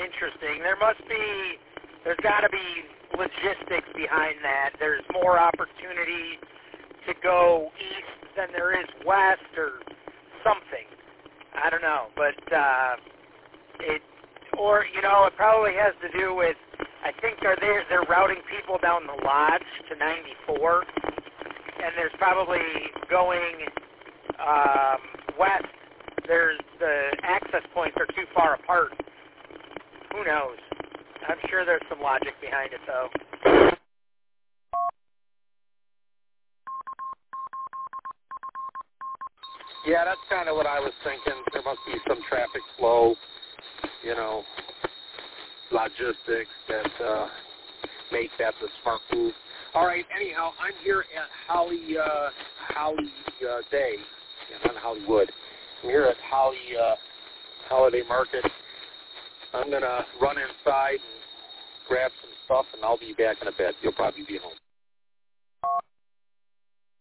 interesting. There's got to be logistics behind that. There's more opportunity to go east than there is west or something. I don't know, but it probably has to do with, I think they're routing people down the lodge to 94, and there's probably going west. The access points are too far apart. Who knows? I'm sure there's some logic behind it, though. Yeah, that's kind of what I was thinking. There must be some traffic flow, logistics that make that the smart move. All right, anyhow, I'm here at Holly Day, not Hollywood. I'm here at Holiday Market. I'm going to run inside and grab some stuff, and I'll be back in a bit. You'll probably be home.